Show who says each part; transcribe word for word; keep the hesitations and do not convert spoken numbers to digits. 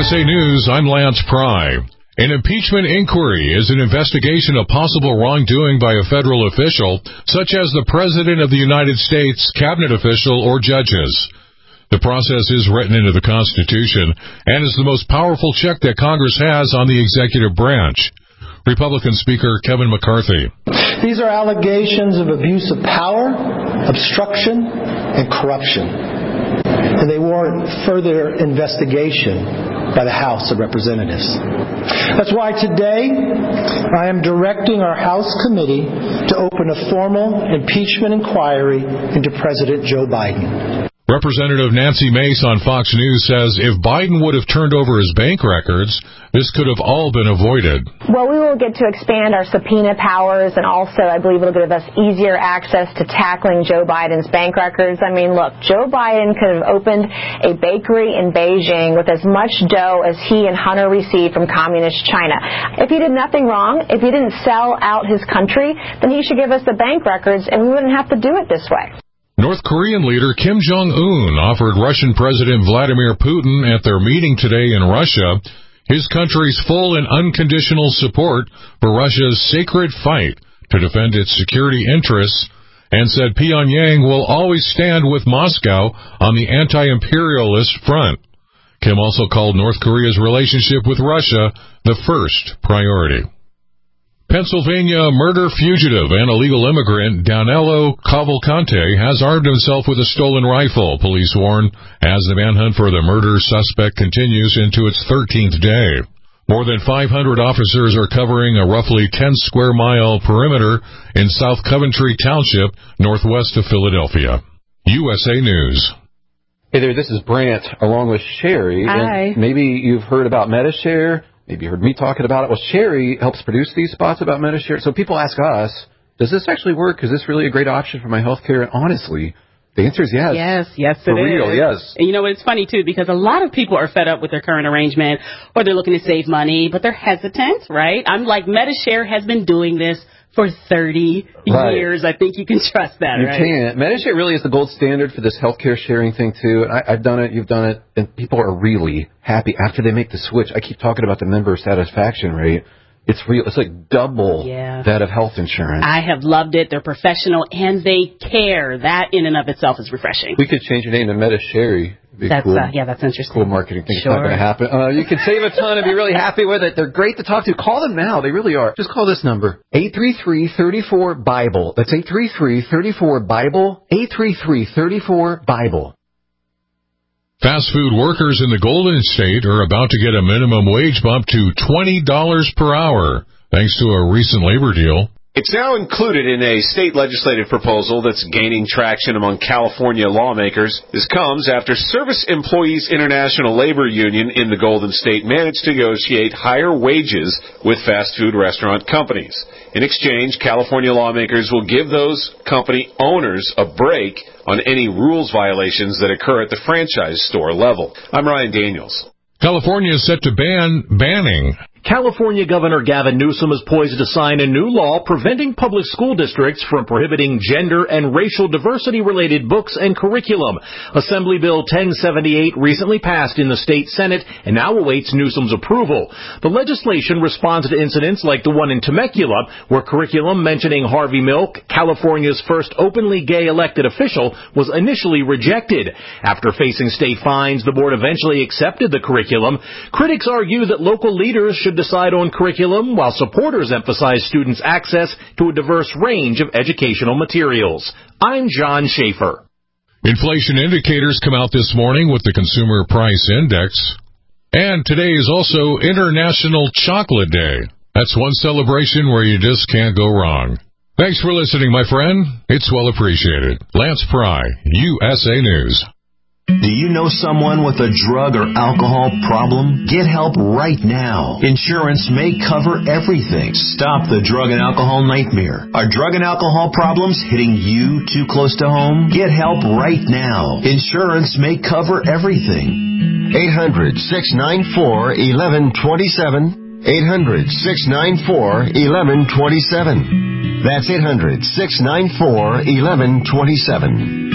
Speaker 1: S A News, I'm Lance Pry. An impeachment inquiry is an investigation of possible wrongdoing by a federal official, such as the President of the United States, cabinet official, or judges. The process is written into the Constitution and is the most powerful check that Congress has on the executive branch. Republican Speaker Kevin McCarthy.
Speaker 2: These are allegations of abuse of power, obstruction, and corruption, and they warrant further investigation by the House of Representatives. That's why today I am directing our House committee to open a formal impeachment inquiry into President Joe Biden.
Speaker 1: Representative Nancy Mace on Fox News says if Biden would have turned over his bank records, this could have all been avoided.
Speaker 3: Well, we will get to expand our subpoena powers, and also I believe it'll give us easier access to tackling Joe Biden's bank records. I mean, look, Joe Biden could have opened a bakery in Beijing with as much dough as he and Hunter received from communist China. If he did nothing wrong, if he didn't sell out his country, then he should give us the bank records, and we wouldn't have to do it this way.
Speaker 1: North Korean leader Kim Jong-un offered Russian President Vladimir Putin at their meeting today in Russia his country's full and unconditional support for Russia's sacred fight to defend its security interests, and said Pyongyang will always stand with Moscow on the anti-imperialist front. Kim also called North Korea's relationship with Russia the first priority. Pennsylvania murder fugitive and illegal immigrant Danilo Cavalcante has armed himself with a stolen rifle, police warn, as the manhunt for the murder suspect continues into its thirteenth day. More than five hundred officers are covering a roughly ten square mile perimeter in South Coventry Township, northwest of Philadelphia. U S A News.
Speaker 4: Hey there, this is Brant along with Sherry.
Speaker 5: Hi.
Speaker 4: And maybe you've heard about Medi-Share. Maybe you heard me talking about it. Well, Sherry helps produce these spots about Medi-Share. So people ask us, does this actually work? Is this really a great option for my health care? And honestly, the answer is yes.
Speaker 5: Yes, yes,
Speaker 4: for
Speaker 5: it
Speaker 4: real,
Speaker 5: is.
Speaker 4: yes.
Speaker 5: And you know, it's funny, too, because a lot of people are fed up with their current arrangement, or they're looking to save money, but they're hesitant, right? I'm like, Medi-Share has been doing this for thirty
Speaker 4: right.
Speaker 5: years. I think you can trust that,
Speaker 4: you
Speaker 5: right?
Speaker 4: You can. Medi-Share really is the gold standard for this healthcare sharing thing, too. And I, I've done it, you've done it, and people are really happy after they make the switch. I keep talking about the member satisfaction rate. It's real. It's like double
Speaker 5: yeah.
Speaker 4: that of health insurance.
Speaker 5: I have loved it. They're professional, and they care. That in and of itself is refreshing.
Speaker 4: We could change your name to Medi-Share.
Speaker 5: That's
Speaker 4: cool.
Speaker 5: uh, yeah, that's interesting.
Speaker 4: Cool marketing thing.
Speaker 5: Sure.
Speaker 4: It's not going to happen. Uh, you can save a ton and be really happy with it. They're great to talk to. Call them now. They really are. Just call this number, eight three three, three four, BIBLE. That's eight three three, three four, BIBLE, eight three three, three four, BIBLE.
Speaker 1: Fast food workers in the Golden State are about to get a minimum wage bump to twenty dollars per hour, thanks to a recent labor deal.
Speaker 6: It's now included in a state legislative proposal that's gaining traction among California lawmakers. This comes after Service Employees International Labor Union in the Golden State managed to negotiate higher wages with fast food restaurant companies. In exchange, California lawmakers will give those company owners a break on any rules violations that occur at the franchise store level. I'm Ryan Daniels.
Speaker 1: California is set to ban banning.
Speaker 7: California Governor Gavin Newsom is poised to sign a new law preventing public school districts from prohibiting gender and racial diversity-related books and curriculum. Assembly Bill ten seventy-eight recently passed in the state Senate and now awaits Newsom's approval. The legislation responds to incidents like the one in Temecula, where curriculum mentioning Harvey Milk, California's first openly gay elected official, was initially rejected. After facing state fines, the board eventually accepted the curriculum. Critics argue that local leaders should decide on curriculum, while supporters emphasize students' access to a diverse range of educational materials. I'm John Schaefer.
Speaker 1: Inflation indicators come out this morning with the Consumer Price Index. And today is also International Chocolate Day. That's one celebration where you just can't go wrong. Thanks for listening, my friend. It's well appreciated. Lance Pry, U S A News.
Speaker 8: Do you know someone with a drug or alcohol problem? Get help right now. Insurance may cover everything. Stop the drug and alcohol nightmare. Are drug and alcohol problems hitting you too close to home? Get help right now. Insurance may cover everything.
Speaker 9: eight hundred, six nine four, one one two seven. eight hundred, six nine four, one one two seven. That's eight hundred, six nine four, one one two seven.